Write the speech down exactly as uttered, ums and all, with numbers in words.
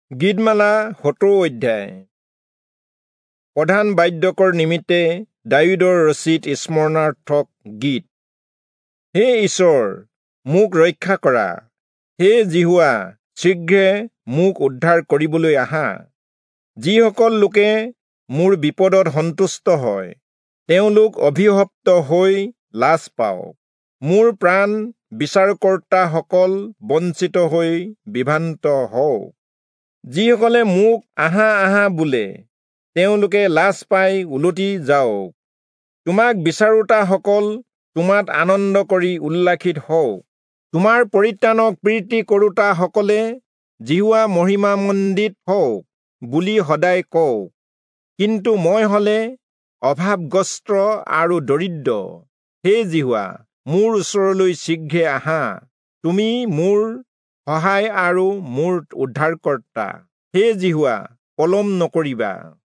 গীতমালা সত্তৰ অধ্যায়। প্ৰধান বাদ্যকৰ নিমিত্তে দাৱীদৰ ৰচিত স্মৰণাৰ্থক গীত। হে ঈশ্বৰ, মোক ৰক্ষা কৰা। হে জিহুৱা, শীঘ্ৰে মোক উদ্ধাৰ কৰিবলৈ আহা। যিসকল লোকে মোৰ বিপদত সন্তুষ্ট হয়, তেওঁলোক অভিশপ্ত হৈ লাজ পাওক। মোৰ প্ৰাণ বিচাৰকৰ্তাসকল বঞ্চিত হৈ বিভ্ৰান্ত হওক। যিসকলে মোক আহা আহা বোলে, তেওঁলোকে লাজ পাই উলটি যাওক। তোমাক বিচাৰোতাসকল তোমাত আনন্দ কৰি উল্লাসিত হওক। তোমাৰ পৰিত্ৰাণক প্ৰীতি কৰোতাসকলে জিহুৱা মহিমামণ্ডিত হওক বুলি সদায় কওক। কিন্তু মই হলে অভাৱগ্ৰস্ত আৰু দৰিদ্ৰ। হে জিহুৱা, মোৰ ওচৰলৈ শীঘ্ৰে আহা। তুমি মোৰ সহায় আৰু মোৰ উদ্ধাৰকৰ্তা। হে জিহুৱা, পলম নকৰিবা।